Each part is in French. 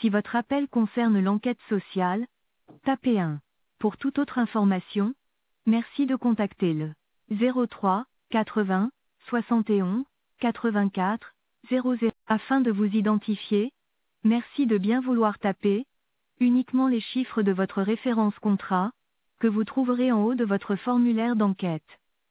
Si votre appel concerne l'enquête sociale, tapez 1. Pour toute autre information, merci de contacter le 03 80 71 84 00. Afin de vous identifier, merci de bien vouloir taper uniquement les chiffres de votre référence contrat, que vous trouverez en haut de votre formulaire d'enquête.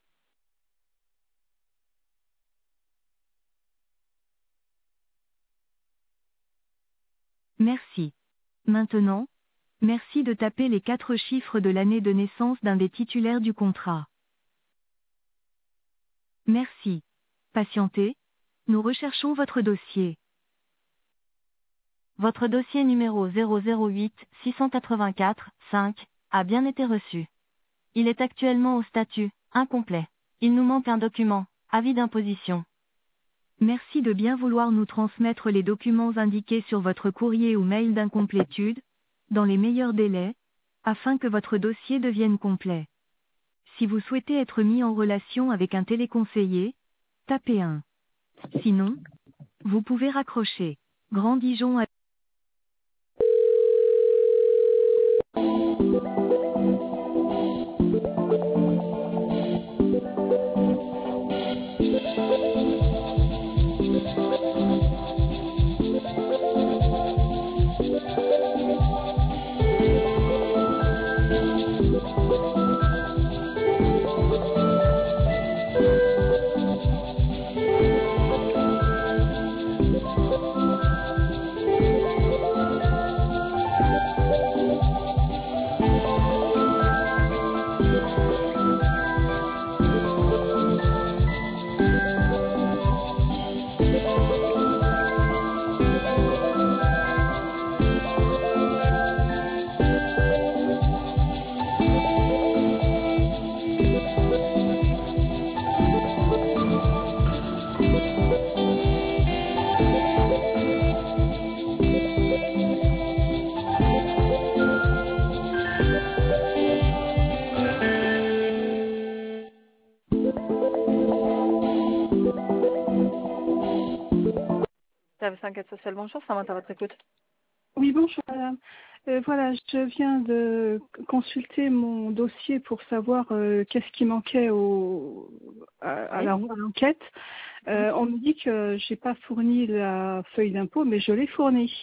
Merci. Maintenant, merci de taper les 4 chiffres de l'année de naissance d'un des titulaires du contrat. Merci. Patientez, nous recherchons votre dossier. Votre dossier numéro 008 684 5 a bien été reçu. Il est actuellement au statut incomplet. Il nous manque un document, avis d'imposition. Merci de bien vouloir nous transmettre les documents indiqués sur votre courrier ou mail d'incomplétude, dans les meilleurs délais, afin que votre dossier devienne complet. Si vous souhaitez être mis en relation avec un téléconseiller, tapez 1. Sinon, vous pouvez raccrocher. Grand Dijon à Service enquête sociale, bonjour, ça va à votre écoute. Oui, bonjour madame. Voilà, je viens de consulter mon dossier pour savoir qu'est-ce qui manquait à l'enquête. On me dit que j'ai pas fourni la feuille d'impôt, mais je l'ai fournie.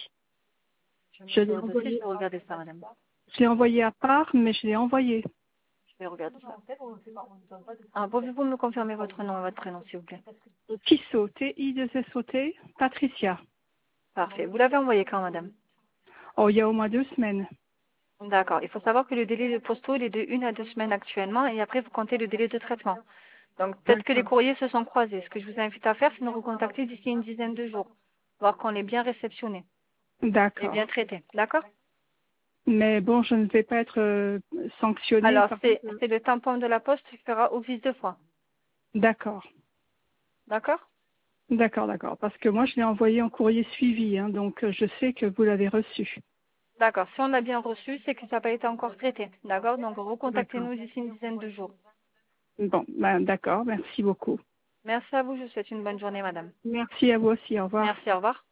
Je l'ai envoyée. Je vais regarder ça, madame. Je l'ai envoyée à part, mais je l'ai envoyée. Je vais regarder ça. Pouvez-vous me confirmer votre nom et votre prénom, s'il vous plaît? Tissot, T-I-2-S-O-T, Patricia. Parfait. Vous l'avez envoyé quand, madame? Oh, il y a au moins 2 semaines. D'accord. Il faut savoir que le délai de postaux il est de 1 à 2 semaines actuellement et après vous comptez le délai de traitement. Donc peut-être que les courriers se sont croisés. Ce que je vous invite à faire, c'est nous recontacter d'ici une dizaine de jours, voir qu'on est bien réceptionné et D'accord. bien traité. D'accord? Mais bon, je ne vais pas être sanctionnée. Alors c'est le tampon de la poste qui fera office de foi. D'accord. D'accord? D'accord, d'accord. Parce que moi, je l'ai envoyé en courrier suivi, hein, donc je sais que vous l'avez reçu. D'accord. Si on l'a bien reçu, c'est que ça n'a pas été encore traité. D'accord? Donc recontactez-nous d'ici une dizaine de jours. Bon, ben, d'accord, merci beaucoup. Merci à vous. Je vous souhaite une bonne journée, madame. Merci à vous aussi, au revoir. Merci. Au revoir.